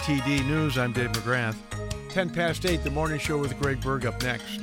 WGTD News, I'm Dave McGrath. 10 past 8, the morning show with Greg Berg up next.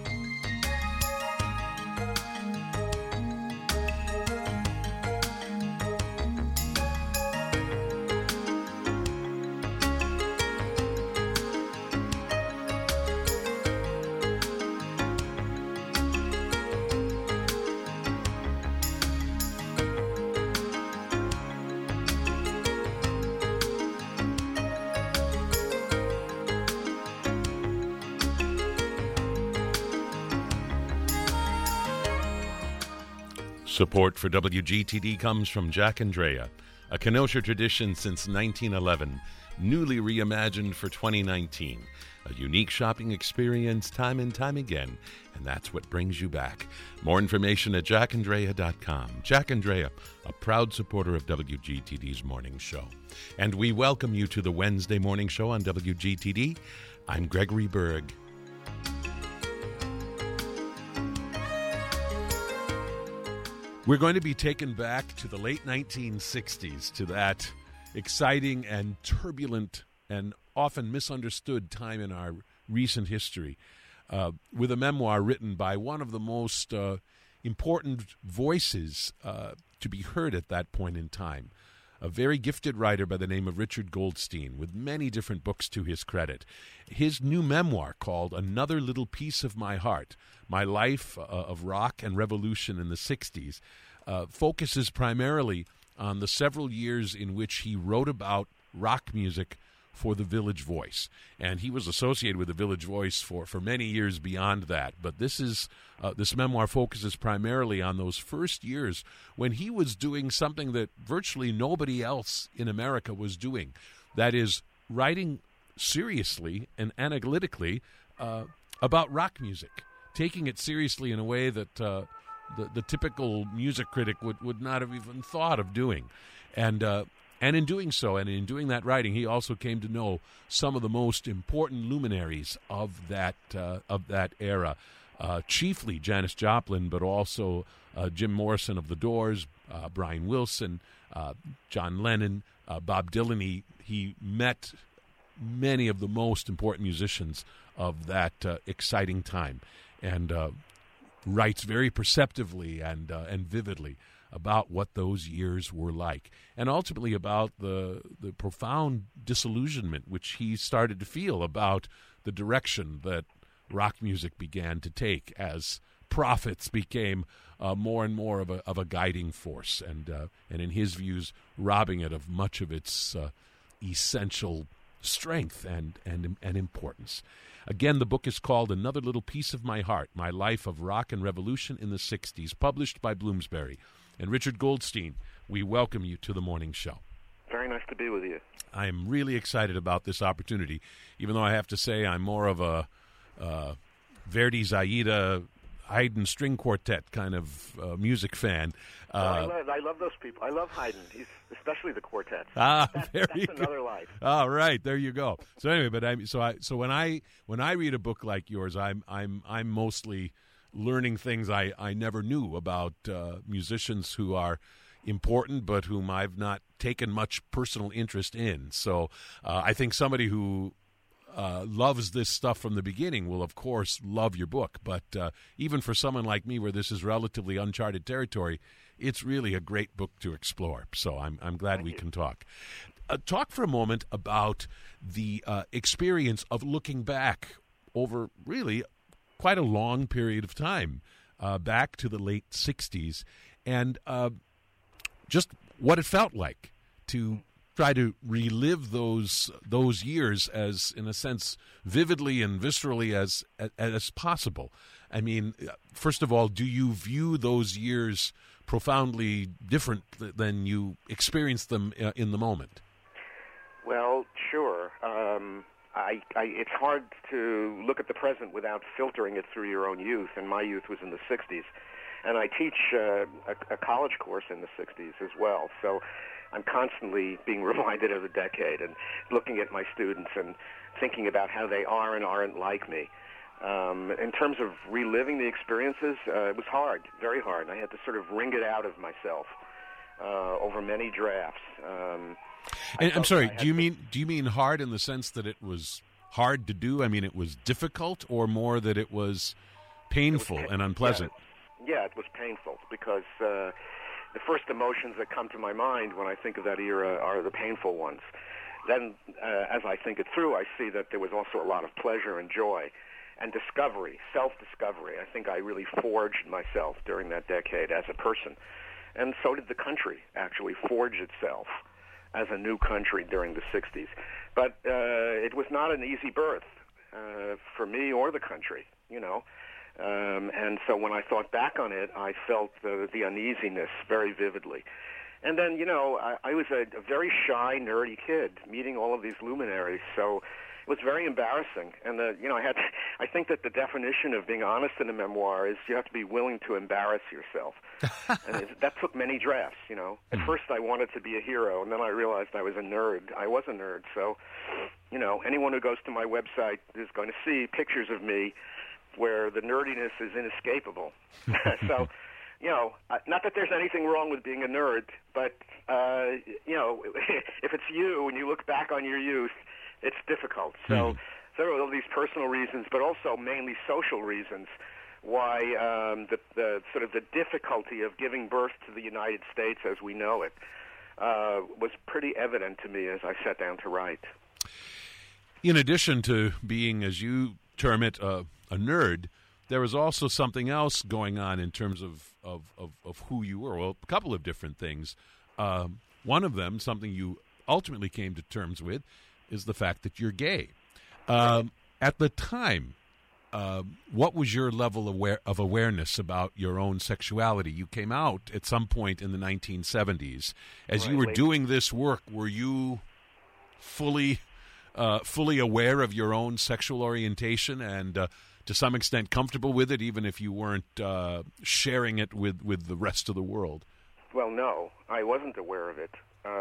Support for WGTD comes from Jack Andrea, a Kenosha tradition since 1911, newly reimagined for 2019. A unique shopping experience time and time again, and that's what brings you back. More information at jackandrea.com. Jack Andrea, a proud supporter of WGTD's morning show. And we welcome you to the Wednesday morning show on WGTD. I'm Gregory Berg. We're going to be taken back to the late 1960s, to that exciting and turbulent and often misunderstood time in our recent history, with a memoir written by one of the most important voices to be heard at that point in time, a very gifted writer by the name of Richard Goldstein, with many different books to his credit. His new memoir, called Another Little Piece of My Heart, My Life of Rock and Revolution in the 60s, focuses primarily on the several years in which he wrote about rock music for the Village Voice. And he was associated with the Village Voice for many years beyond that. But this memoir focuses primarily on those first years when he was doing something that virtually nobody else in America was doing. That is, writing seriously and analytically about rock music, taking it seriously in a way that the typical music critic would not have even thought of doing. And in doing so, and in doing that writing, he also came to know some of the most important luminaries of that era, chiefly Janis Joplin, but also Jim Morrison of The Doors, Brian Wilson, John Lennon, Bob Dylan. He met many of the most important musicians of that exciting time, and writes very perceptively and vividly about what those years were like, and ultimately about the profound disillusionment which he started to feel about the direction that rock music began to take as profits became more and more of a guiding force, and in his views, robbing it of much of its essential strength and importance. Again, the book is called Another Little Piece of My Heart, My Life of Rock and Revolution in the 60s, published by Bloomsbury. And Richard Goldstein, we welcome you to the morning show. Very nice to be with you. I am really excited about this opportunity, even though I have to say I'm more of a Verdi's Aida, Haydn string quartet kind of music fan. I love those people. I love Haydn, especially the quartets. That's good. Another life. All right, there you go. So anyway, but when I read a book like yours, I'm mostly learning things I never knew about musicians who are important, but whom I've not taken much personal interest in. So I think somebody who loves this stuff from the beginning will, of course, love your book. But even for someone like me, where this is relatively uncharted territory, it's really a great book to explore. So I'm glad we can talk. Talk for a moment about the experience of looking back over really quite a long period of time, back to the late 60s, and just what it felt like to try to relive those years as, in a sense, vividly and viscerally as possible. I mean, first of all, do you view those years profoundly different than you experienced them in the moment? Well, sure. It's hard to look at the present without filtering it through your own youth, and my youth was in the 60s. And I teach a college course in the 60s as well, so I'm constantly being reminded of the decade and looking at my students and thinking about how they are and aren't like me. In terms of reliving the experiences, it was hard, very hard. I had to sort of wring it out of myself over many drafts. And I'm sorry, do you mean hard in the sense that it was hard to do? I mean, it was difficult, or more that it was painful and unpleasant? Yeah, it was painful because the first emotions that come to my mind when I think of that era are the painful ones. Then, as I think it through, I see that there was also a lot of pleasure and joy and discovery, self-discovery. I think I really forged myself during that decade as a person. And so did the country actually forge itself as a new country during the 60s. But it was not an easy birth for me or the country, you know. And so when I thought back on it, I felt the uneasiness very vividly. And then, you know, I was a very shy, nerdy kid meeting all of these luminaries, so it was very embarrassing. And, you know, I think that the definition of being honest in a memoir is you have to be willing to embarrass yourself. And that took many drafts, you know. At first I wanted to be a hero, and then I realized I was a nerd. I was a nerd, so, you know, anyone who goes to my website is going to see pictures of me where the nerdiness is inescapable. So, you know, not that there's anything wrong with being a nerd, but, you know, if it's you and you look back on your youth, it's difficult. So there are all these personal reasons, but also mainly social reasons why the sort of the difficulty of giving birth to the United States as we know it was pretty evident to me as I sat down to write. In addition to being, as you term it, a nerd, there was also something else going on in terms of who you were. Well, a couple of different things. One of them, something you ultimately came to terms with, is the fact that you're gay. At the time, what was your level of awareness about your own sexuality? You came out at some point in the 1970s. As you were doing this work, were you fully aware of your own sexual orientation and to some extent comfortable with it, even if you weren't sharing it with the rest of the world? Well, no, I wasn't aware of it.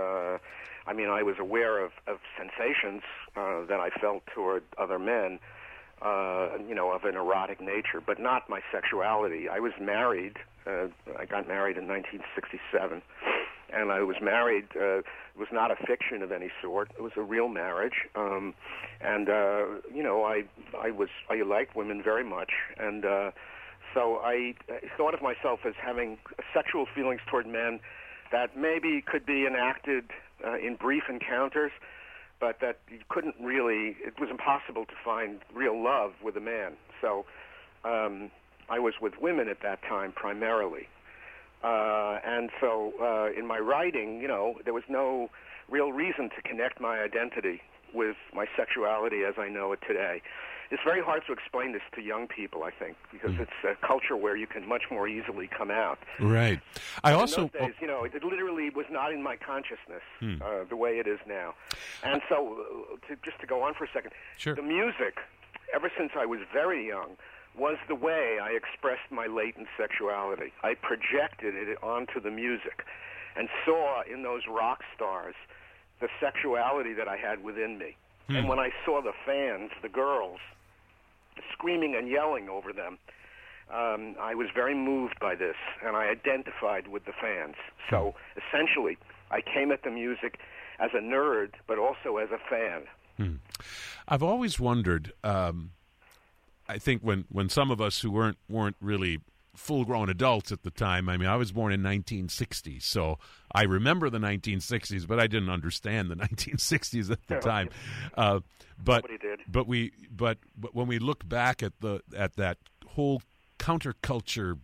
I mean, I was aware of sensations that I felt toward other men, you know, of an erotic nature, but not my sexuality. I was married. I got married in 1967, and I was married. It was not a fiction of any sort. It was a real marriage, and you know, I liked women very much, and so I thought of myself as having sexual feelings toward men that maybe could be enacted in brief encounters, but that you couldn't really, it was impossible to find real love with a man. So I was with women at that time primarily. And so in my writing, you know, there was no real reason to connect my identity with my sexuality as I know it today. It's very hard to explain this to young people, I think, because it's a culture where you can much more easily come out. Right. In those days, you know, it literally was not in my consciousness the way it is now. And so, just to go on for a second, sure. The music, ever since I was very young, was the way I expressed my latent sexuality. I projected it onto the music and saw in those rock stars the sexuality that I had within me. And when I saw the fans, the girls, screaming and yelling over them, I was very moved by this, and I identified with the fans. So essentially, I came at the music as a nerd, but also as a fan. I've always wondered, I think when some of us who weren't really full-grown adults at the time, I mean, I was born in 1960, so I remember the 1960s, but I didn't understand the 1960s at the time. But when we look back at that whole counterculture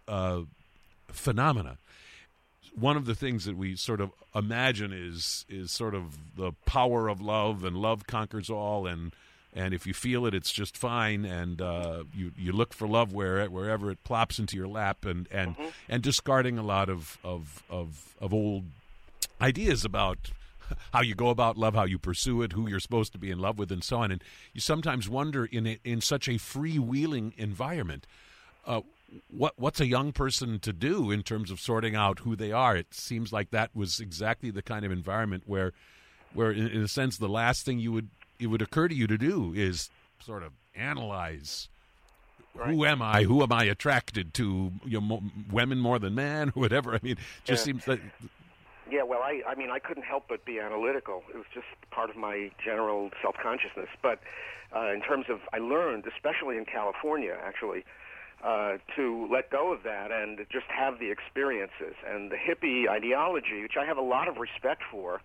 phenomena, one of the things that we sort of imagine is sort of the power of love, and love conquers all, and if you feel it, it's just fine, and you look for love wherever it plops into your lap, and discarding a lot of old ideas about how you go about love, how you pursue it, who you're supposed to be in love with, and so on. And you sometimes wonder, in such a freewheeling environment, what's a young person to do in terms of sorting out who they are? It seems like that was exactly the kind of environment where in a sense, the last thing it would occur to you to do is sort of analyze, right, who am I? Who am I attracted to? Women more than men? Whatever. I mean, just seems like Yeah, well, I mean, I couldn't help but be analytical. It was just part of my general self-consciousness. But in terms of, I learned, especially in California, actually, to let go of that and just have the experiences. And the hippie ideology, which I have a lot of respect for,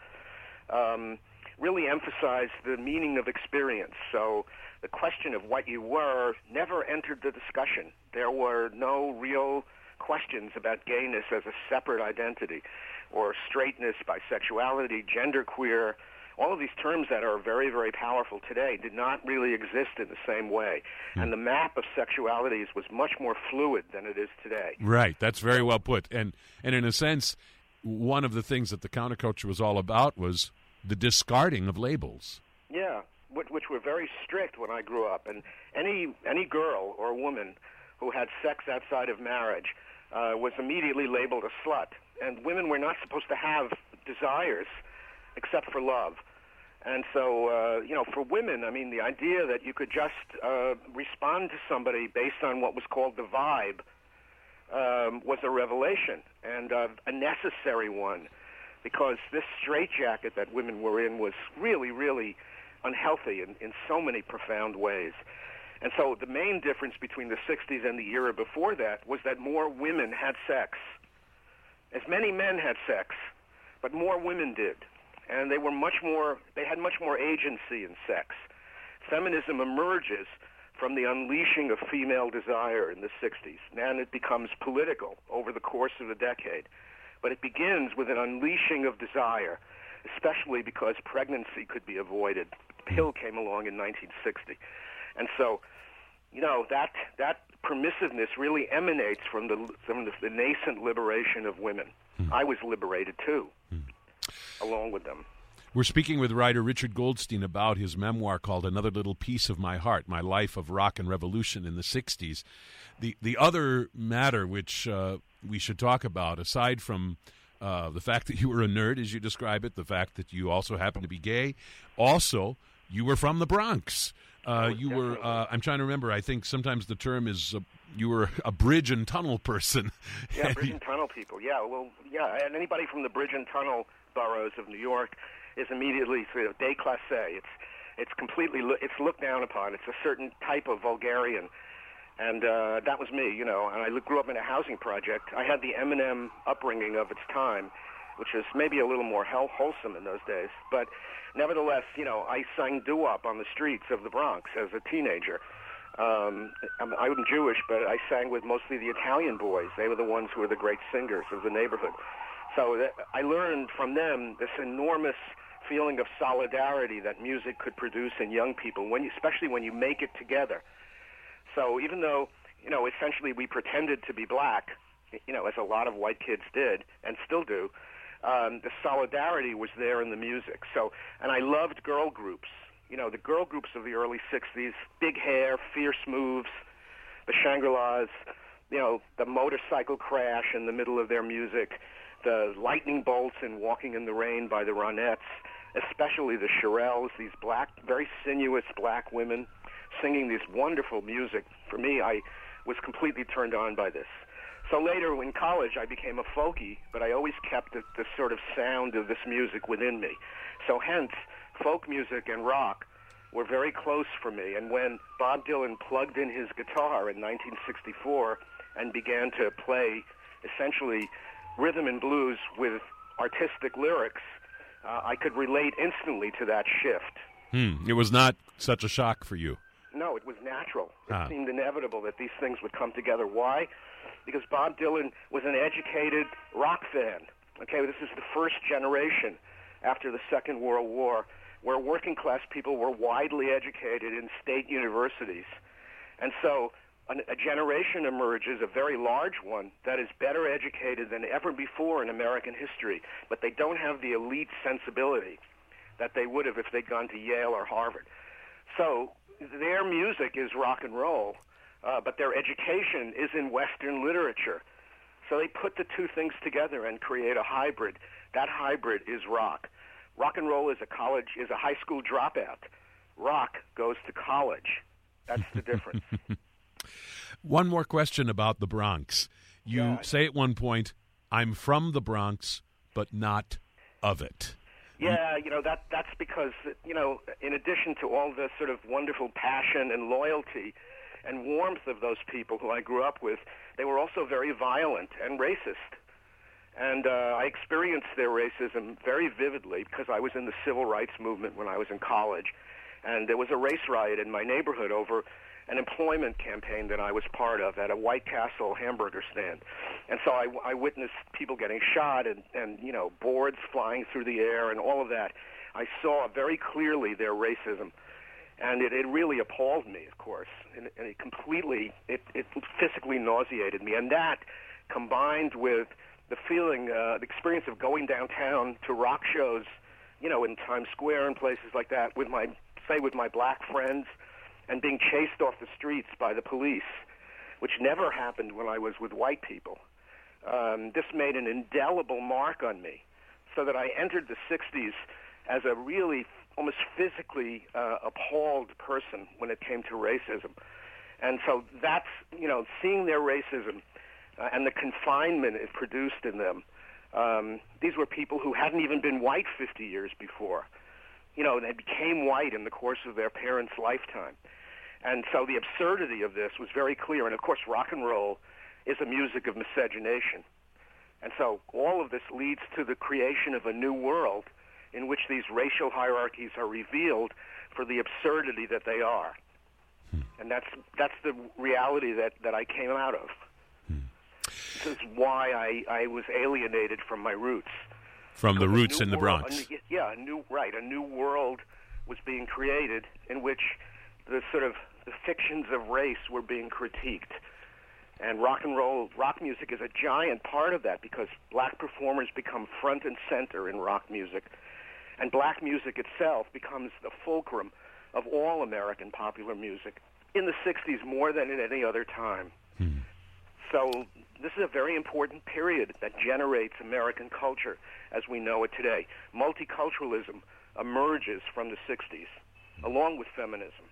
really emphasized the meaning of experience. So the question of what you were never entered the discussion. There were no real questions about gayness as a separate identity, or straightness, bisexuality, genderqueer. All of these terms that are very, very powerful today did not really exist in the same way. And the map of sexualities was much more fluid than it is today. Right. That's very well put. And in a sense, one of the things that the counterculture was all about was the discarding of labels. Yeah, which were very strict when I grew up. And any girl or woman who had sex outside of marriage was immediately labeled a slut. And women were not supposed to have desires except for love. And so, for women, I mean, the idea that you could just respond to somebody based on what was called the vibe was a revelation, and a necessary one, because this straitjacket that women were in was really, really unhealthy in so many profound ways. And so the main difference between the 60s and the era before that was that more women had sex. As many men had sex, but more women did. And they had much more agency in sex. Feminism emerges from the unleashing of female desire in the 60s, and it becomes political over the course of the decade. But it begins with an unleashing of desire, especially because pregnancy could be avoided. The pill came along in 1960. And so, that permissiveness really emanates from the nascent liberation of women. I was liberated, too, along with them. We're speaking with writer Richard Goldstein about his memoir called Another Little Piece of My Heart, My Life of Rock and Revolution in the 60s. The other matter which we should talk about, aside from the fact that you were a nerd, as you describe it, the fact that you also happen to be gay, also you were from the Bronx. You were, I'm trying to remember, I think sometimes the term is you were a bridge and tunnel person. Yeah, bridge and tunnel people. Yeah, well, yeah, and anybody from the bridge and tunnel boroughs of New York is immediately sort of déclassé. It's completely it's looked down upon. It's a certain type of vulgarian, and that was me, And I grew up in a housing project. I had the Eminem upbringing of its time, which is maybe a little more wholesome in those days. But nevertheless, I sang doo-wop on the streets of the Bronx as a teenager. I'm Jewish, but I sang with mostly the Italian boys. They were the ones who were the great singers of the neighborhood. So I learned from them this enormous feeling of solidarity that music could produce in young people, especially when you make it together. So even though, essentially we pretended to be black, as a lot of white kids did and still do, the solidarity was there in the music. So, and I loved girl groups. The girl groups of the early 60s, big hair, fierce moves, the Shangri-Las, the motorcycle crash in the middle of their music, the lightning bolts in Walking in the Rain by the Ronettes, especially the Shirelles, these very sinuous black women singing this wonderful music. For me, I was completely turned on by this. So later in college, I became a folkie, but I always kept the sort of sound of this music within me. So hence, folk music and rock were very close for me. And when Bob Dylan plugged in his guitar in 1964 and began to play essentially rhythm and blues with artistic lyrics, I could relate instantly to that shift. It was not such a shock for you. No, it was natural. It seemed inevitable that these things would come together. Why? Because Bob Dylan was an educated rock fan. Okay, this is the first generation after the Second World War where working class people were widely educated in state universities. And so a generation emerges, a very large one, that is better educated than ever before in American history, but they don't have the elite sensibility that they would have if they'd gone to Yale or Harvard. So their music is rock and roll, but their education is in Western literature. So they put the two things together and create a hybrid. That hybrid is rock. Rock and roll is a high school dropout. Rock goes to college. That's the difference. One more question about the Bronx. You say at one point, I'm from the Bronx, but not of it. Yeah, that's because, in addition to all the sort of wonderful passion and loyalty and warmth of those people who I grew up with, they were also very violent and racist. And I experienced their racism very vividly because I was in the civil rights movement when I was in college. And there was a race riot in my neighborhood over an employment campaign that I was part of at a White Castle hamburger stand. And so I witnessed people getting shot and boards flying through the air and all of that. I saw very clearly their racism. And it really appalled me, of course. And it completely, it physically nauseated me. And that, combined with the feeling, the experience of going downtown to rock shows, in Times Square and places like that with my black friends, and being chased off the streets by the police, which never happened when I was with white people. This made an indelible mark on me, so that I entered the 60s as a really almost physically appalled person when it came to racism. And so that's, seeing their racism and the confinement it produced in them. These were people who hadn't even been white 50 years before. They became white in the course of their parents' lifetime. And so the absurdity of this was very clear. And, of course, rock and roll is a music of miscegenation. And so all of this leads to the creation of a new world in which these racial hierarchies are revealed for the absurdity that they are. And that's the reality that I came out of. This is why I was alienated from my roots. From the roots in the Bronx. A new world was being created in which the fictions of race were being critiqued. And rock music is a giant part of that because black performers become front and center in rock music. And black music itself becomes the fulcrum of all American popular music in the 60s more than at any other time. So this is a very important period that generates American culture as we know it today. Multiculturalism emerges from the 60s, along with feminism.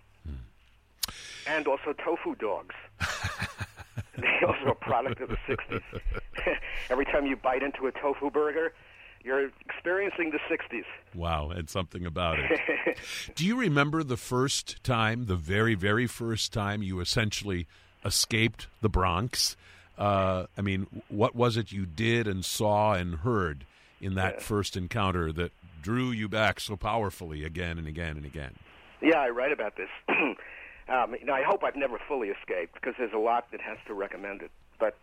And also tofu dogs. They're also a product of the 60s. Every time you bite into a tofu burger, you're experiencing the 60s. Wow, and something about it. Do you remember the first time, the very, very first time you essentially escaped the Bronx? What was it you did and saw and heard in that first encounter that drew you back so powerfully again and again and again? Yeah, I write about this. I hope I've never fully escaped because there's a lot that has to recommend it. But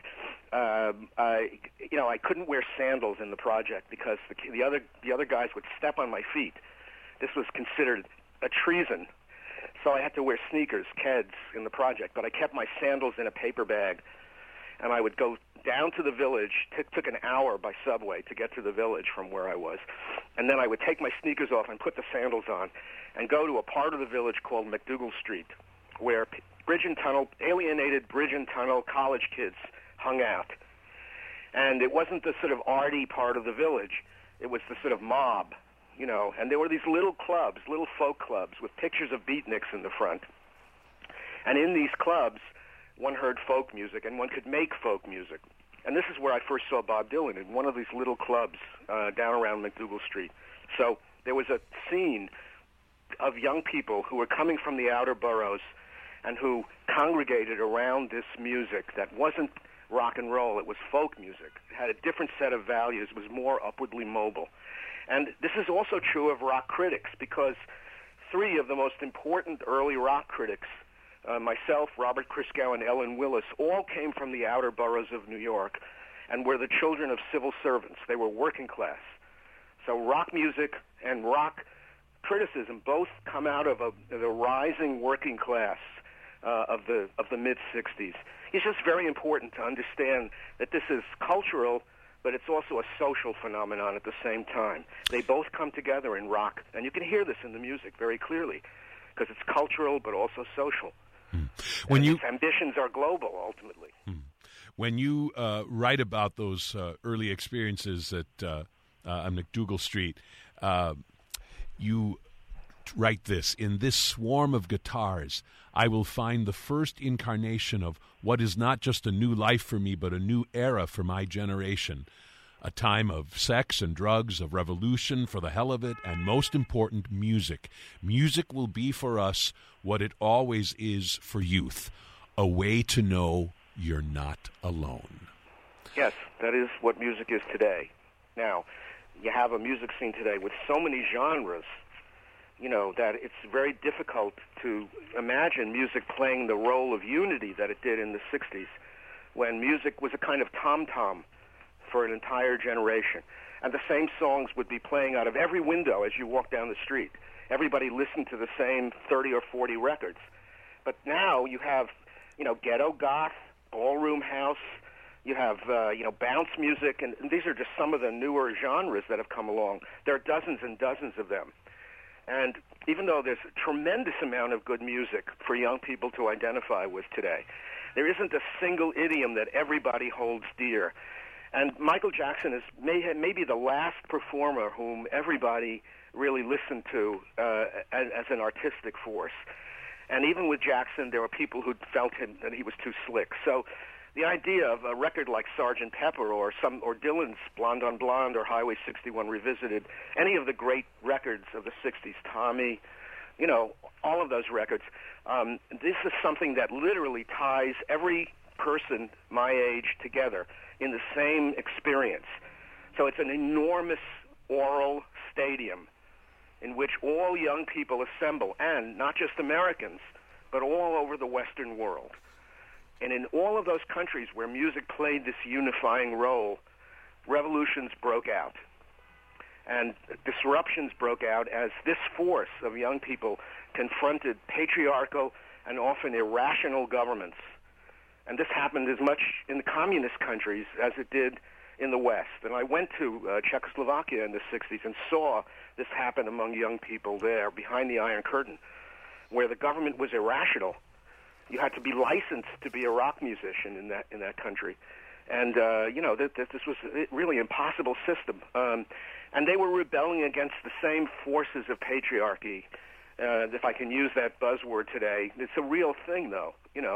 I couldn't wear sandals in the project because the other guys would step on my feet. This was considered a treason. So I had to wear sneakers, Keds, in the project. But I kept my sandals in a paper bag, and I would go down to the village. Took an hour by subway to get to the village from where I was. And then I would take my sneakers off and put the sandals on and go to a part of the village called McDougal Street, where alienated bridge and tunnel college kids hung out. And it wasn't the sort of arty part of the village. It was the sort of mob, and there were these little clubs, little folk clubs with pictures of beatniks in the front. And in these clubs, one heard folk music and one could make folk music. And this is where I first saw Bob Dylan, in one of these little clubs down around McDougal Street. So there was a scene of young people who were coming from the outer boroughs and who congregated around this music that wasn't rock and roll. It was folk music. It had a different set of values. It was more upwardly mobile. And this is also true of rock critics because three of the most important early rock critics, myself, Robert Christgau, and Ellen Willis, all came from the outer boroughs of New York and were the children of civil servants. They were working class. So rock music and rock criticism both come out of the rising working class of the mid-'60s. It's just very important to understand that this is cultural, but it's also a social phenomenon at the same time. They both come together in rock, and you can hear this in the music very clearly because it's cultural but also social. When its ambitions are global, ultimately. When you write about those early experiences on McDougal Street, you write this: in this swarm of guitars, I will find the first incarnation of what is not just a new life for me, but a new era for my generation. a time of sex and drugs, of revolution for the hell of it, and most important, music. Music will be for us what it always is for youth, a way to know you're not alone. Yes, that is what music is today. Now, you have a music scene today with so many genres, that it's very difficult to imagine music playing the role of unity that it did in the 60s, when music was a kind of tom-tom for an entire generation. And the same songs would be playing out of every window as you walk down the street. Everybody listened to the same 30 or 40 records. But now you have, ghetto goth, ballroom house, you have, bounce music, and these are just some of the newer genres that have come along. There are dozens and dozens of them. And even though there's a tremendous amount of good music for young people to identify with today, there isn't a single idiom that everybody holds dear. And Michael Jackson is maybe the last performer whom everybody really listened to as an artistic force. And even with Jackson, there were people who felt that he was too slick. So the idea of a record like Sgt. Pepper or Dylan's Blonde on Blonde or Highway 61 Revisited, any of the great records of the 60s, Tommy, all of those records, this is something that literally ties every person my age together in the same experience. So it's an enormous oral stadium in which all young people assemble, and not just Americans, but all over the Western world. And in all of those countries where music played this unifying role, revolutions broke out. And disruptions broke out as this force of young people confronted patriarchal and often irrational governments. And this happened as much in the communist countries as it did in the West. And I went to Czechoslovakia in the 60s and saw this happen among young people there behind the Iron Curtain, where the government was irrational. You had to be licensed to be a rock musician in that country. And, this was a really impossible system. And they were rebelling against the same forces of patriarchy, if I can use that buzzword today. It's a real thing, though.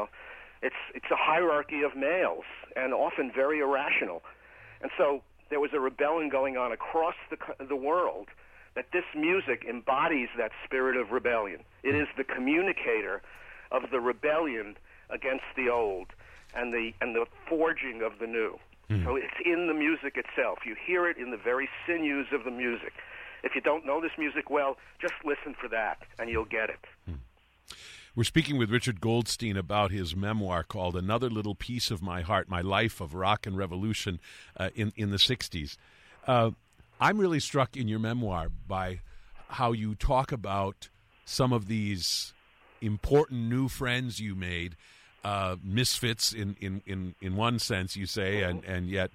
It's a hierarchy of males, and often very irrational. And so there was a rebellion going on across the world that this music embodies that spirit of rebellion. It is the communicator of the rebellion against the old and the forging of the new. So it's in the music itself. You hear it in the very sinews of the music. If you don't know this music well, just listen for that, and you'll get it. We're speaking with Richard Goldstein about his memoir called Another Little Piece of My Heart, My Life of Rock and Revolution in the 60s. I'm really struck in your memoir by how you talk about some of these important new friends you made, misfits in one sense, you say, and yet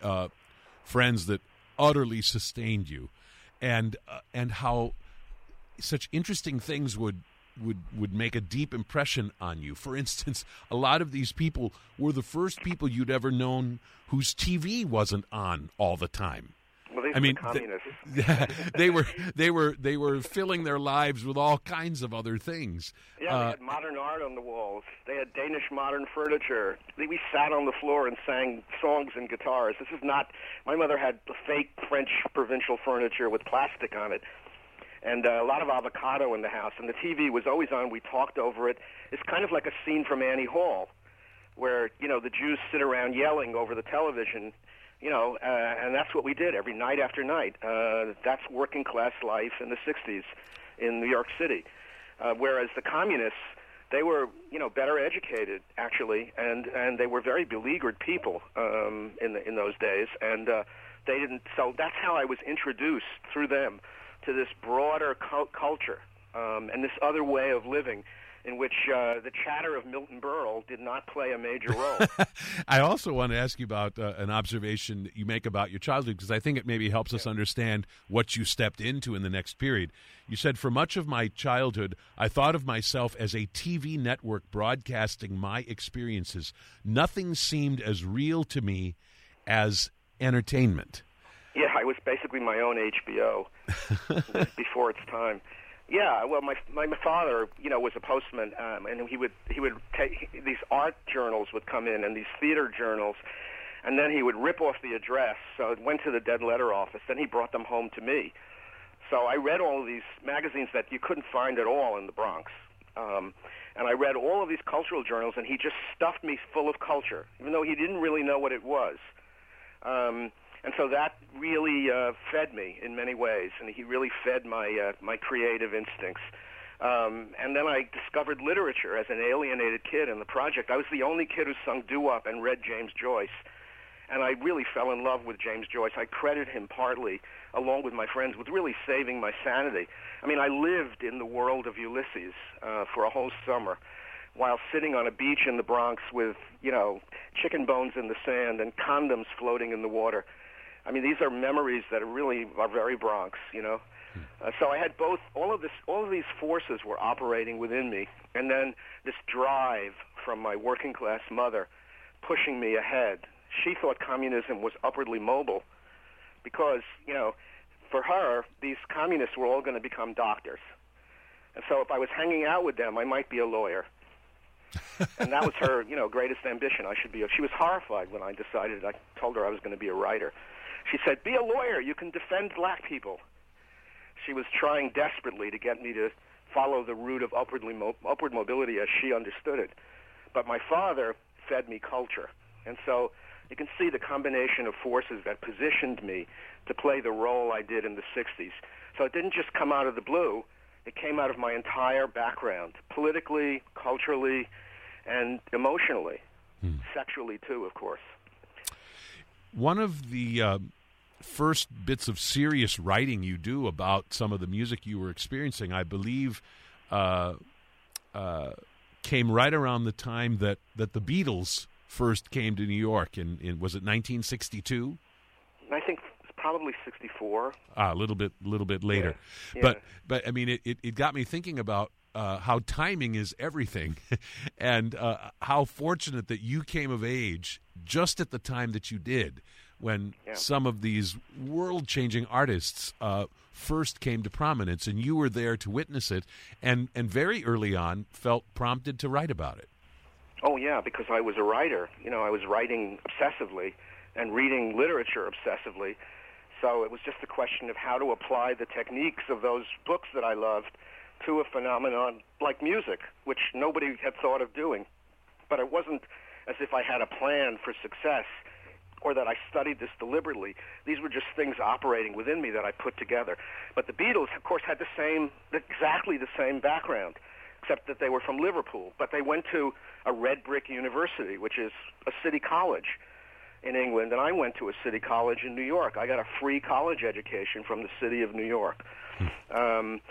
friends that utterly sustained you, and how such interesting things would make a deep impression on you. For instance, a lot of these people were the first people you'd ever known whose TV wasn't on all the time. Well, these were communists. they were filling their lives with all kinds of other things. Yeah, they had modern art on the walls. They had Danish modern furniture. We sat on the floor and sang songs and guitars. This is not. My mother had fake French provincial furniture with plastic on it, and a lot of avocado in the house. And the TV was always on. We talked over it. It's kind of like a scene from Annie Hall, where the Jews sit around yelling over the television. And that's what we did every night after night. That's working class life in the 60s in New York City. Whereas the communists, they were, better educated, actually, and they were very beleaguered people in those days. And they didn't. So that's how I was introduced through them to this broader culture and this other way of living, in which the chatter of Milton Berle did not play a major role. I also want to ask you about an observation that you make about your childhood, because I think it maybe helps us understand what you stepped into in the next period. You said, for much of my childhood, I thought of myself as a TV network broadcasting my experiences. Nothing seemed as real to me as entertainment. Yeah, I was basically my own HBO before its time. Yeah, well, my father, was a postman, and he would take these art journals would come in and these theater journals, and then he would rip off the address, so it went to the dead letter office, then he brought them home to me. So I read all of these magazines that you couldn't find at all in the Bronx. And I read all of these cultural journals, and he just stuffed me full of culture, even though he didn't really know what it was. And so that really fed me in many ways, and he really fed my creative instincts. And then I discovered literature as an alienated kid in the project. I was the only kid who sung doo-wop and read James Joyce. And I really fell in love with James Joyce. I credit him partly, along with my friends, with really saving my sanity. I mean, I lived in the world of Ulysses for a whole summer while sitting on a beach in the Bronx with, chicken bones in the sand and condoms floating in the water. I mean, these are memories that are very Bronx, So I had all of these forces were operating within me, and then this drive from my working class mother pushing me ahead. She thought communism was upwardly mobile because, for her, these communists were all going to become doctors. And so if I was hanging out with them, I might be a lawyer. And that was her, greatest ambition. She was horrified when I decided. I told her I was going to be a writer. She said, "Be a lawyer. You can defend black people." She was trying desperately to get me to follow the route of upward mobility as she understood it. But my father fed me culture. And so you can see the combination of forces that positioned me to play the role I did in the 60s. So it didn't just come out of the blue. It came out of my entire background, politically, culturally, and emotionally, sexually too, of course. One of the first bits of serious writing you do about some of the music you were experiencing, I believe, came right around the time that the Beatles first came to New York. Was it 1962? I think probably 64. A little bit later. Yeah. But I mean, it got me thinking about how timing is everything, and how fortunate that you came of age just at the time that you did, when some of these world-changing artists first came to prominence, and you were there to witness it, and very early on felt prompted to write about it. Oh, yeah, because I was a writer. I was writing obsessively and reading literature obsessively. So it was just a question of how to apply the techniques of those books that I loved to a phenomenon like music, which nobody had thought of doing. But it wasn't as if I had a plan for success or that I studied this deliberately. These were just things operating within me that I put together. But the Beatles, of course, had exactly the same background, except that they were from Liverpool. But they went to a red brick university, which is a city college in England, and I went to a city college in New York. I got a free college education from the city of New York. And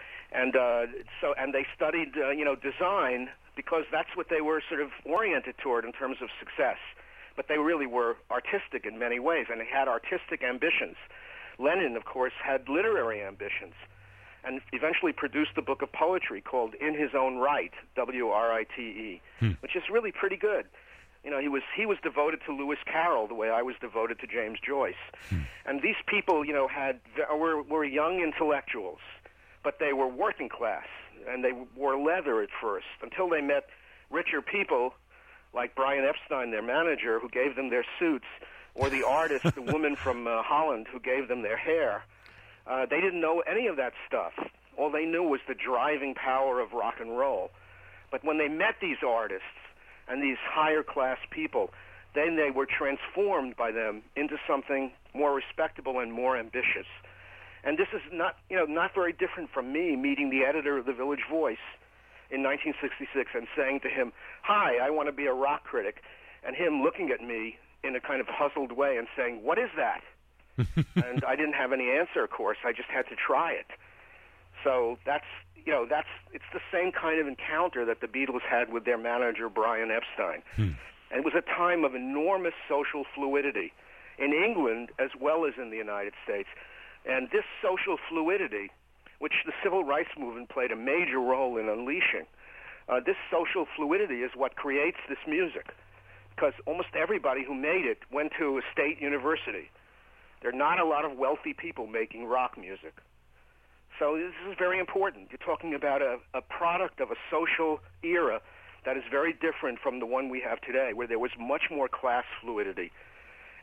they studied, design, because that's what they were sort of oriented toward in terms of success. But they really were artistic in many ways, and they had artistic ambitions. Lenin, of course, had literary ambitions, and eventually produced a book of poetry called In His Own Right, W-R-I-T-E, which is really pretty good. He was devoted to Lewis Carroll the way I was devoted to James Joyce. And these people, were young intellectuals, but they were working class, and they wore leather at first until they met richer people like Brian Epstein, their manager, who gave them their suits, or the artist, the woman from Holland, who gave them their hair. They didn't know any of that stuff. All they knew was the driving power of rock and roll. But when they met these artists and these higher class people, then they were transformed by them into something more respectable and more ambitious. And this is not very different from me meeting the editor of the Village Voice in 1966 and saying to him, "Hi, I want to be a rock critic," and him looking at me in a kind of puzzled way and saying, "What is that?" And I didn't have any answer, of course. I just had to try it. So it's the same kind of encounter that the Beatles had with their manager, Brian Epstein. And it was a time of enormous social fluidity in England as well as in the United States. And this social fluidity, which the civil rights movement played a major role in unleashing, this social fluidity is what creates this music, because almost everybody who made it went to a state university. There are not a lot of wealthy people making rock music. So this is very important. You're talking about a product of a social era that is very different from the one we have today, where there was much more class fluidity.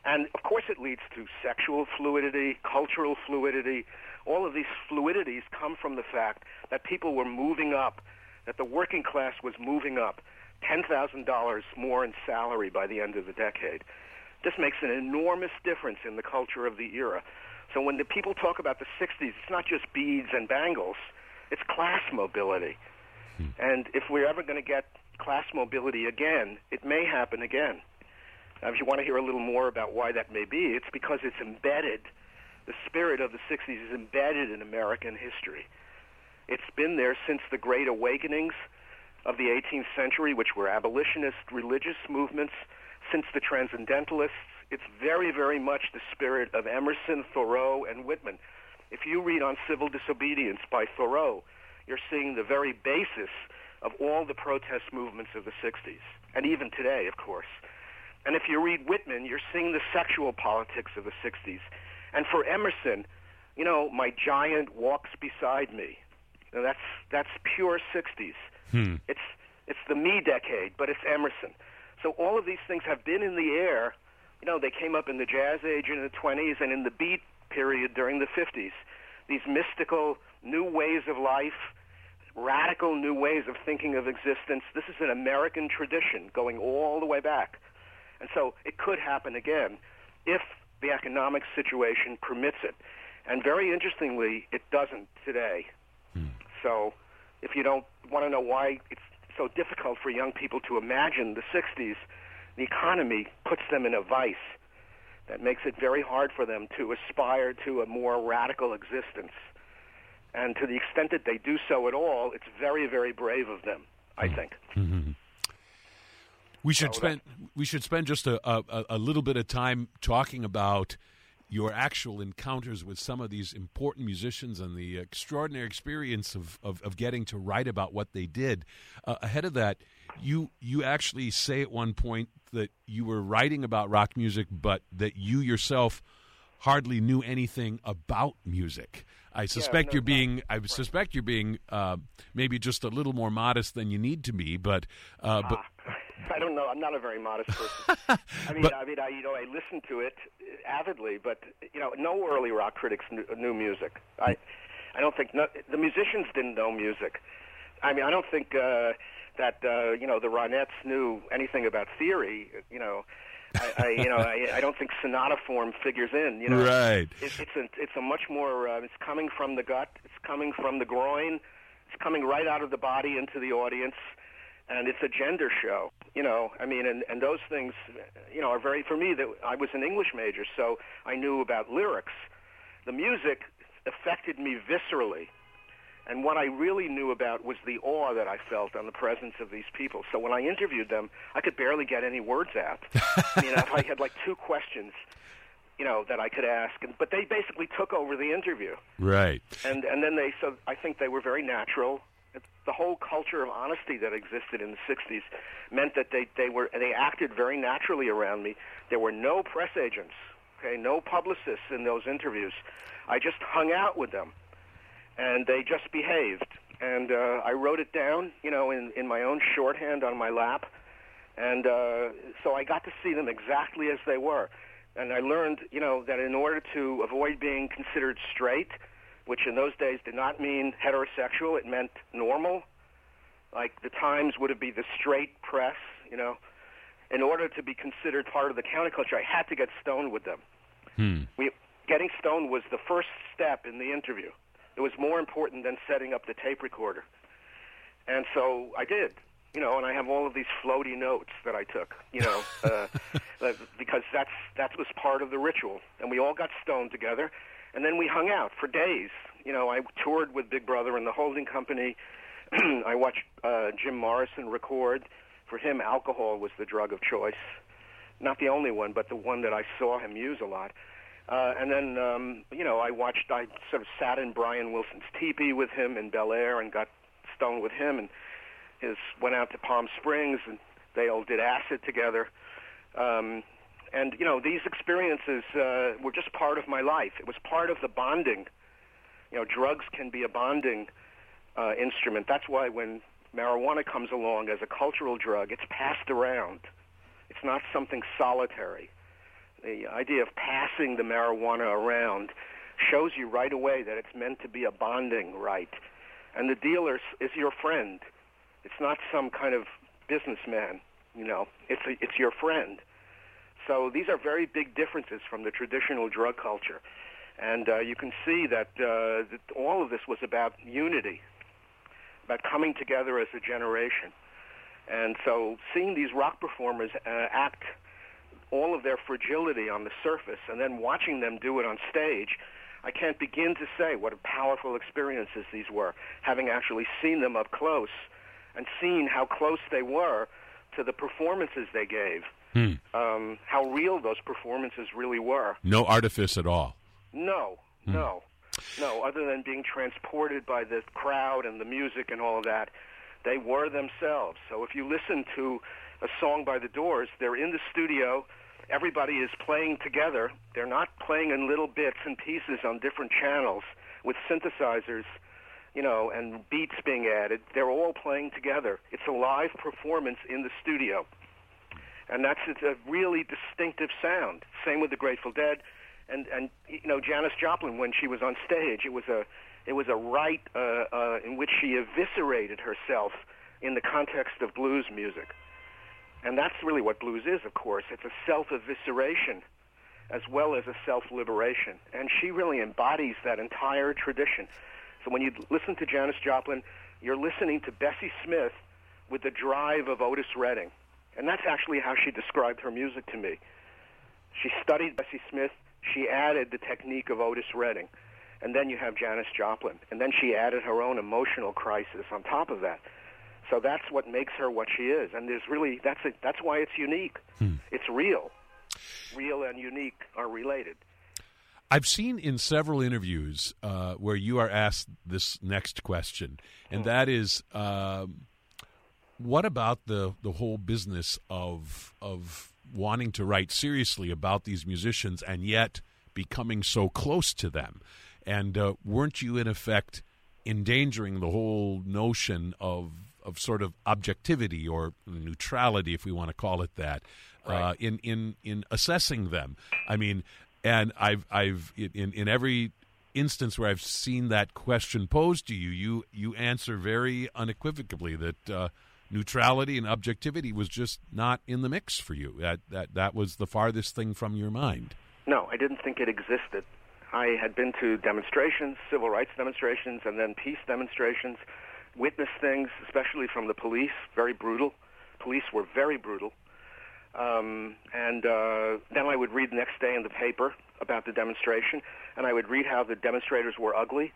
And, of course, it leads to sexual fluidity, cultural fluidity. All of these fluidities come from the fact that people were moving up, that the working class was moving up, $10,000 more in salary by the end of the decade. This makes an enormous difference in the culture of the era. So when the people talk about the 60s, it's not just beads and bangles, it's class mobility. And if we're ever going to get class mobility again, it may happen again. Now, if you want to hear a little more about why that may be, it's because it's embedded. The spirit of the 60s is embedded in American history. It's been there since the Great Awakenings of the 18th century, which were abolitionist religious movements, since the Transcendentalists. It's very, very much the spirit of Emerson, Thoreau, and Whitman. If you read On Civil Disobedience by Thoreau, you're seeing the very basis of all the protest movements of the 60s, and even today, of course. And if you read Whitman, you're seeing the sexual politics of the 60s. And for Emerson, you know, my giant walks beside me. You know, that's pure 60s. It's the me decade, but it's Emerson. So all of these things have been in the air. You know, they came up in the jazz age in the 20s and in the beat period during the 50s. These mystical new ways of life, radical new ways of thinking of existence. This is an American tradition going all the way back. And so it could happen again if the economic situation permits it. And very interestingly, it doesn't today. So if you don't want to know why it's so difficult for young people to imagine the 60s, the economy puts them in a vice that makes it very hard for them to aspire to a more radical existence. And to the extent that they do so at all, it's very, very brave of them, I think. We should spend just a little bit of time talking about your actual encounters with some of these important musicians and the extraordinary experience of getting to write about what they did. Ahead of that, you actually say at one point that you were writing about rock music, but that you yourself hardly knew anything about music. I suspect you're being maybe just a little more modest than you need to be, but I don't know. I'm not a very modest person. I listen to it avidly, but no early rock critics knew music. I don't think the musicians didn't know music. I mean, I don't think that the Ronettes knew anything about theory. I don't think sonata form figures in. Right. It's a much more. It's coming from the gut. It's coming from the groin. It's coming right out of the body into the audience. And it's a gender show, and those things, are very, for me, that I was an English major, so I knew about lyrics. The music affected me viscerally, and what I really knew about was the awe that I felt on the presence of these people. So when I interviewed them, I could barely get any words out. If I had like two questions, that I could ask, but they basically took over the interview. Right. And then I think they were very natural. The whole culture of honesty that existed in the 60s meant that they acted very naturally around me. There were no press agents, no publicists in those interviews. I just hung out with them, and they just behaved. And I wrote it down, in my own shorthand on my lap. And so I got to see them exactly as they were. And I learned, that in order to avoid being considered straight, which in those days did not mean heterosexual, it meant normal. Like the Times would be the straight press, In order to be considered part of the counterculture, I had to get stoned with them. Getting stoned was the first step in the interview. It was more important than setting up the tape recorder. And so I did, and I have all of these floaty notes that I took, because that was part of the ritual. And we all got stoned together. And then we hung out for days. I toured with Big Brother and the Holding Company. I watched Jim Morrison record. For him, alcohol was the drug of choice. Not the only one, but the one that I saw him use a lot. And then, I sort of sat in Brian Wilson's teepee with him in Bel Air and got stoned with him. And went out to Palm Springs, and they all did acid together. And, these experiences were just part of my life. It was part of the bonding. Drugs can be a bonding instrument. That's why when marijuana comes along as a cultural drug, it's passed around. It's not something solitary. the idea of passing the marijuana around shows you right away that it's meant to be a bonding right. And the dealer is your friend. It's not some kind of businessman, It's your friend. So these are very big differences from the traditional drug culture. And you can see that all of this was about unity, about coming together as a generation. And so seeing these rock performers act all of their fragility on the surface and then watching them do it on stage, I can't begin to say what powerful experiences these were, having actually seen them up close and seen how close they were to the performances they gave, how real those performances really were. No artifice at all. No, other than being transported by the crowd and the music and all of that. They were themselves. So if you listen to a song by The Doors, they're in the studio, everybody is playing together. They're not playing in little bits and pieces on different channels with synthesizers, and beats being added. They're all playing together. It's a live performance in the studio. And it's a really distinctive sound. Same with the Grateful Dead. And Janis Joplin, when she was on stage, it was a rite in which she eviscerated herself in the context of blues music. And that's really what blues is, of course. It's a self-evisceration as well as a self-liberation. And she really embodies that entire tradition. So when you listen to Janis Joplin, you're listening to Bessie Smith with the drive of Otis Redding. And that's actually how she described her music to me. She studied Bessie Smith. She added the technique of Otis Redding. And then you have Janis Joplin. And then she added her own emotional crisis on top of that. So that's what makes her what she is. And that's why it's unique. It's real. Real and unique are related. I've seen in several interviews where you are asked this next question, and that is, what about the whole business of wanting to write seriously about these musicians and yet becoming so close to them? And weren't you, in effect, endangering the whole notion of sort of objectivity or neutrality, if we want to call it that, right, in assessing them? I mean, and I've in every instance where I've seen that question posed to you, you answer very unequivocally that neutrality and objectivity was just not in the mix for you. That was the farthest thing from your mind. No, I didn't think it existed. I had been to demonstrations, civil rights demonstrations, and then peace demonstrations, witnessed things, especially from the police, very brutal. Police were very brutal. And then I would read the next day in the paper about the demonstration, and I would read how the demonstrators were ugly.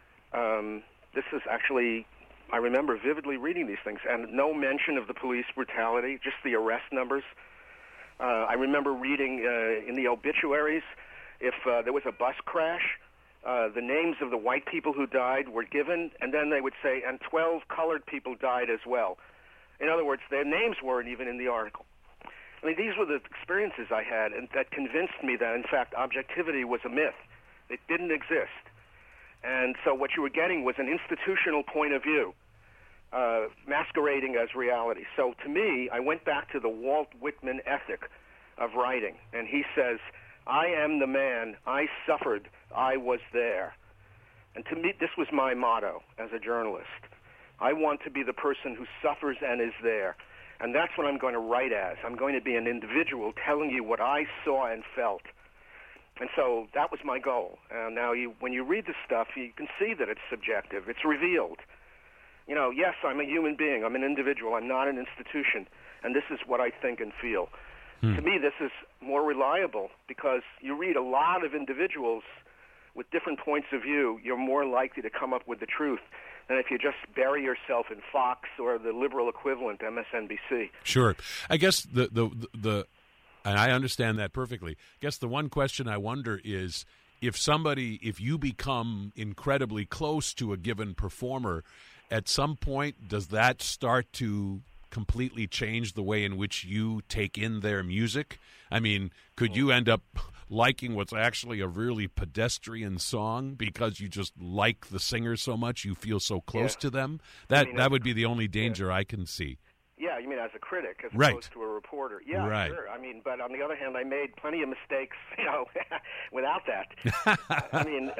This is actually, I remember vividly reading these things, and no mention of the police brutality, just the arrest numbers. I remember reading in the obituaries, if there was a bus crash, the names of the white people who died were given, and then they would say, and 12 colored people died as well. In other words, their names weren't even in the article. I mean, these were the experiences I had, and that convinced me that, in fact, objectivity was a myth. It didn't exist. And so what you were getting was an institutional point of view, masquerading as reality. So to me, I went back to the Walt Whitman ethic of writing, and he says, I am the man, I suffered, I was there. And to me, this was my motto as a journalist. I want to be the person who suffers and is there. And that's what I'm going to write as. I'm going to be an individual telling you what I saw and felt. And so that was my goal. Now, when you read the stuff, you can see that it's subjective. It's revealed. Yes, I'm a human being. I'm an individual. I'm not an institution. And this is what I think and feel. To me, this is more reliable because you read a lot of individuals with different points of view. You're more likely to come up with the truth than if you just bury yourself in Fox or the liberal equivalent, MSNBC. Sure. I guess the and I understand that perfectly. I guess the one question I wonder is if you become incredibly close to a given performer, at some point, does that start to completely change the way in which you take in their music? I mean, could you end up liking what's actually a really pedestrian song because you just like the singer so much, you feel so close to them? That would be the only danger I can see. Yeah, you mean as a critic as Right. opposed to a reporter. Yeah, Right. sure. I mean, but on the other hand, I made plenty of mistakes, without that. I mean,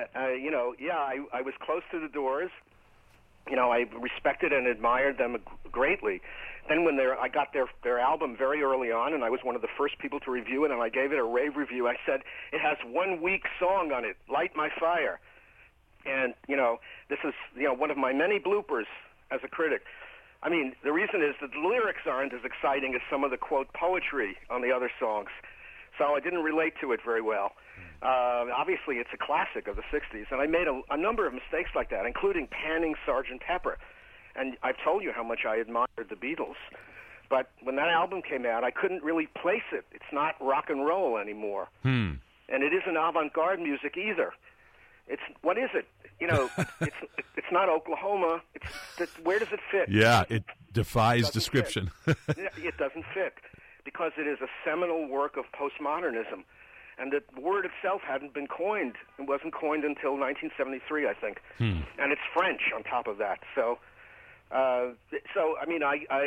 I was close to the Doors. I respected and admired them greatly. Then when I got their album very early on, and I was one of the first people to review it, and I gave it a rave review. I said, it has one weak song on it, Light My Fire. And, this is, one of my many bloopers as a critic. I mean, the reason is that the lyrics aren't as exciting as some of the, quote, poetry on the other songs. So I didn't relate to it very well. Obviously, it's a classic of the 60s, and I made a number of mistakes like that, including panning Sgt. Pepper. And I've told you how much I admired the Beatles. But when that album came out, I couldn't really place it. It's not rock and roll anymore. And it isn't avant-garde music either. What is it? It's not Oklahoma. Where does it fit? Yeah, it defies description. It doesn't fit because it is a seminal work of postmodernism. And the word itself hadn't been coined. It wasn't coined until 1973, I think. And it's French on top of that. So I mean,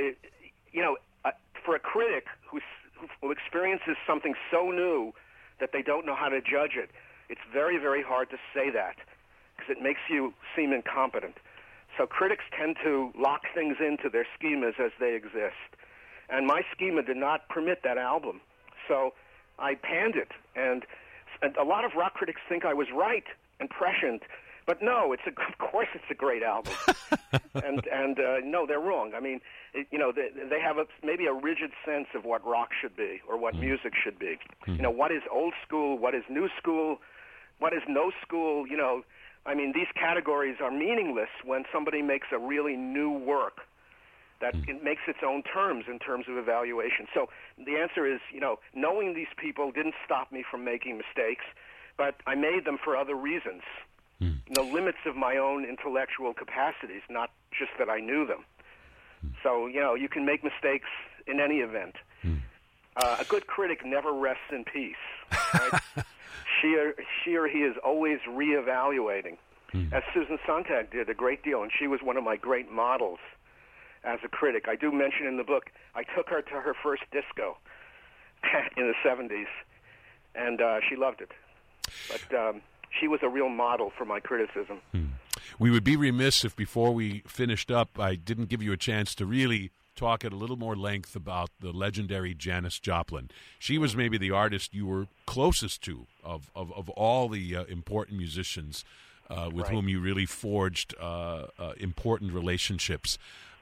for a critic who experiences something so new that they don't know how to judge it, it's very, very hard to say that because it makes you seem incompetent. So critics tend to lock things into their schemas as they exist. And my schema did not permit that album. So I panned it. And a lot of rock critics think I was right and prescient. But no, of course it's a great album. and no, they're wrong. I mean, they have maybe a rigid sense of what rock should be or what music should be. What is old school, what is new school, what is no school, I mean, these categories are meaningless when somebody makes a really new work that it makes its own terms in terms of evaluation. So the answer is, knowing these people didn't stop me from making mistakes, but I made them for other reasons. The limits of my own intellectual capacities, not just that I knew them. So, you can make mistakes in any event. A good critic never rests in peace. Right? She or he is always reevaluating, as Susan Sontag did a great deal, and she was one of my great models as a critic. I do mention in the book, I took her to her first disco in the 70s, and she loved it. But she was a real model for my criticism. We would be remiss if before we finished up, I didn't give you a chance to really talk at a little more length about the legendary Janis Joplin. She was maybe the artist you were closest to of all the important musicians with whom you really forged important relationships.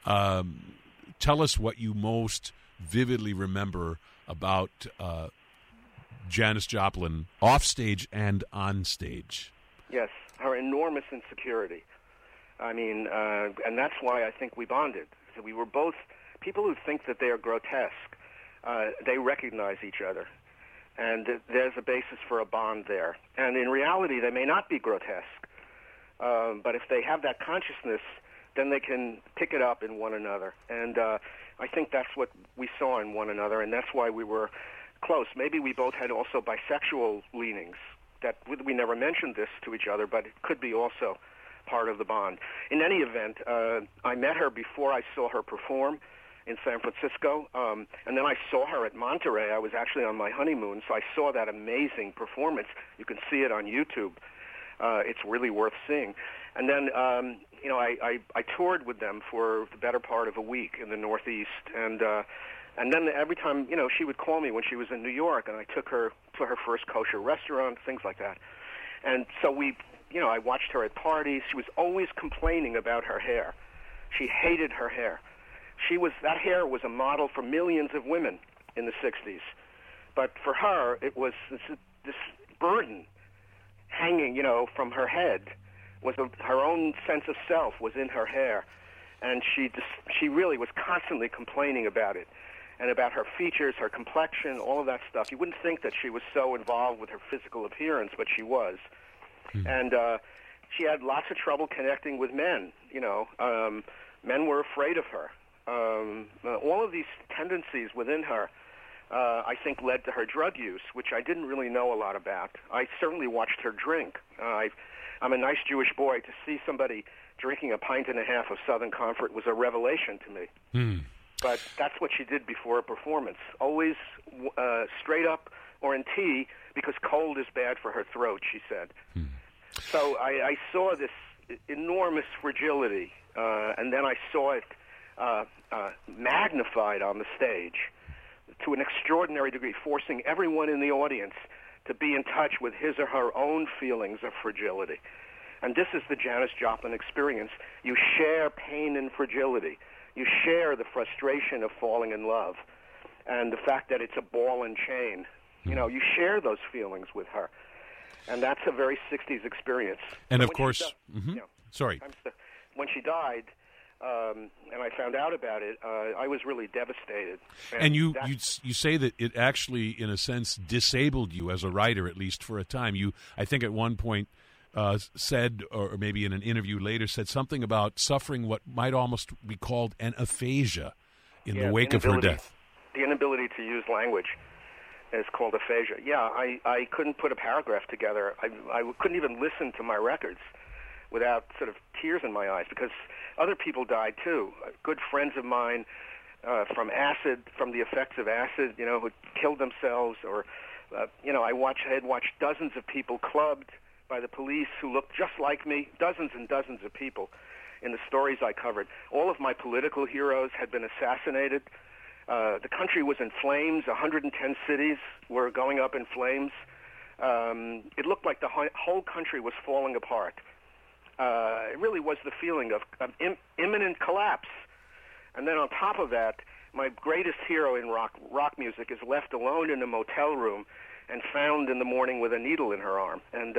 Tell us what you most vividly remember about Janis Joplin off stage and on stage. Yes, her enormous insecurity. I mean, and that's why I think we bonded. So we were both people who think that they are grotesque. They recognize each other, and there's a basis for a bond there. And in reality, they may not be grotesque, but if they have that consciousness, then they can pick it up in one another. And I think that's what we saw in one another, and that's why we were close. Maybe we both had also bisexual leanings. That we never mentioned this to each other, but it could be also part of the bond. In any event, I met her before I saw her perform in San Francisco, and then I saw her at Monterey. I was actually on my honeymoon, so I saw that amazing performance. You can see it on YouTube. It's really worth seeing. And then, I toured with them for the better part of a week in the Northeast, and then every time, she would call me when she was in New York, and I took her to her first kosher restaurant, things like that. And so I watched her at parties. She was always complaining about her hair. She hated her hair. That hair was a model for millions of women in the 60s. But for her, it was this burden hanging, from her head. Her own sense of self was in her hair. And she really was constantly complaining about it. And about her features, her complexion, all of that stuff. You wouldn't think that she was so involved with her physical appearance, but she was. And she had lots of trouble connecting with men. Men were afraid of her. All of these tendencies within her, I think, led to her drug use, which I didn't really know a lot about. I certainly watched her drink. I'm a nice Jewish boy. To see somebody drinking a pint and a half of Southern Comfort was a revelation to me. But that's what she did before a performance. Always straight up or in tea, because cold is bad for her throat, she said. So I saw this enormous fragility, and then I saw it magnified on the stage to an extraordinary degree, forcing everyone in the audience to be in touch with his or her own feelings of fragility. And this is the Janis Joplin experience. You share pain and fragility. You share the frustration of falling in love and the fact that it's a ball and chain. You know, you share those feelings with her. And that's a very 60s experience. And so of course, sorry. When she died, and I found out about it, I was really devastated. And you say that it actually, in a sense, disabled you as a writer, at least for a time. You, I think at one point, said, or maybe in an interview later, said something about suffering what might almost be called an aphasia in the wake of her death. The inability to use language is called aphasia. Yeah, I couldn't put a paragraph together. I couldn't even listen to my records without sort of tears in my eyes, because other people died too. Good friends of mine from acid, from the effects of acid, you know, who killed themselves, or you know, I had watched dozens of people clubbed by the police who looked just like me, dozens and dozens of people in the stories I covered. All of my political heroes had been assassinated. The country was in flames. 110 cities were going up in flames. It looked like the whole country was falling apart. It really was the feeling of imminent collapse. And then on top of that, my greatest hero in rock music is left alone in a motel room and found in the morning with a needle in her arm. And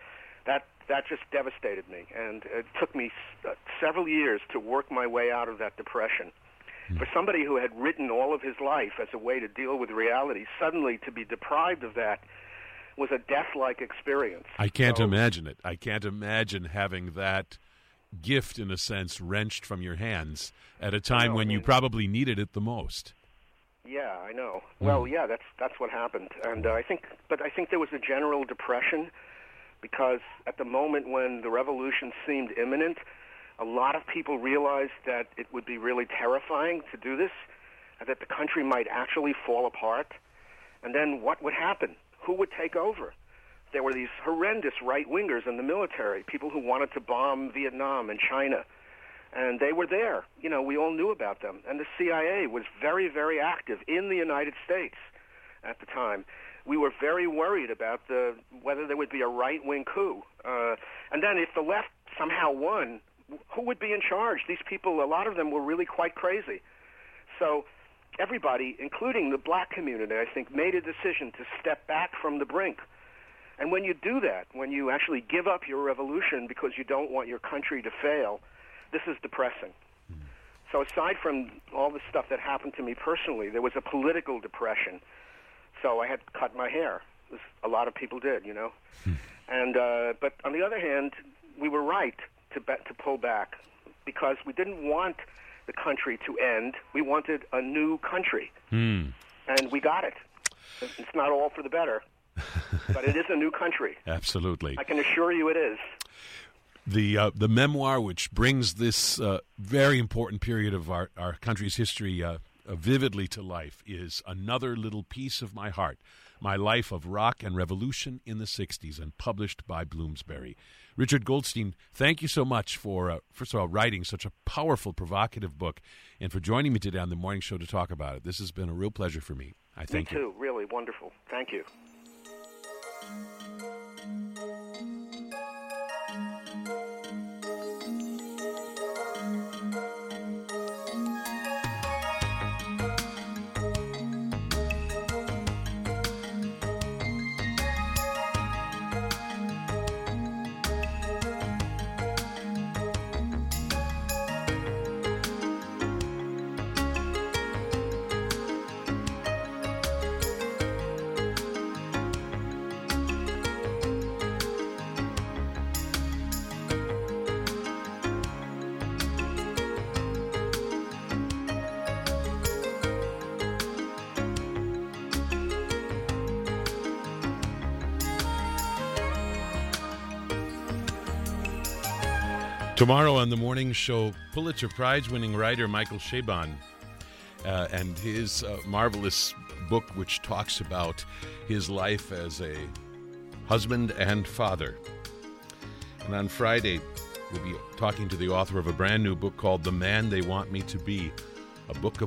that just devastated me. And it took me several years to work my way out of that depression. For somebody who had written all of his life as a way to deal with reality, suddenly to be deprived of that was a death-like experience. I can't imagine it. I can't imagine having that gift, in a sense, wrenched from your hands at a time when you probably needed it the most. Yeah, I know. Well, yeah, that's what happened. And I think there was a general depression, because at the moment when the revolution seemed imminent, a lot of people realized that it would be really terrifying to do this, and that the country might actually fall apart. And then what would happen? Who would take over? There were these horrendous right-wingers in the military, people who wanted to bomb Vietnam and China. And they were there. You know, we all knew about them. And the CIA was very, very active in the United States at the time. We were very worried about whether there would be a right-wing coup. And then if the left somehow won, who would be in charge? These people, a lot of them were really quite crazy. So everybody, including the black community, I think, made a decision to step back from the brink. And when you do that, when you actually give up your revolution because you don't want your country to fail, this is depressing. So aside from all the stuff that happened to me personally, there was a political depression. So I had to cut my hair. A lot of people did, you know. And but on the other hand, we were right to pull back, because we didn't want the country to end. We wanted a new country. And we got it. It's not all for the better, but it is a new country. Absolutely. I can assure you it is. The memoir, which brings this very important period of our country's history vividly to life, is Another Little Piece of My Heart, My Life of Rock and Revolution in the 60s, and published by Bloomsbury. Richard Goldstein, thank you so much for, first of all, writing such a powerful, provocative book, and for joining me today on the morning show to talk about it. This has been a real pleasure for me. I thank you. Me too. Really wonderful. Thank you. Tomorrow on the morning show, Pulitzer Prize-winning writer Michael Chabon and his marvelous book, which talks about his life as a husband and father. And on Friday, we'll be talking to the author of a brand new book called The Man They Want Me to Be, a book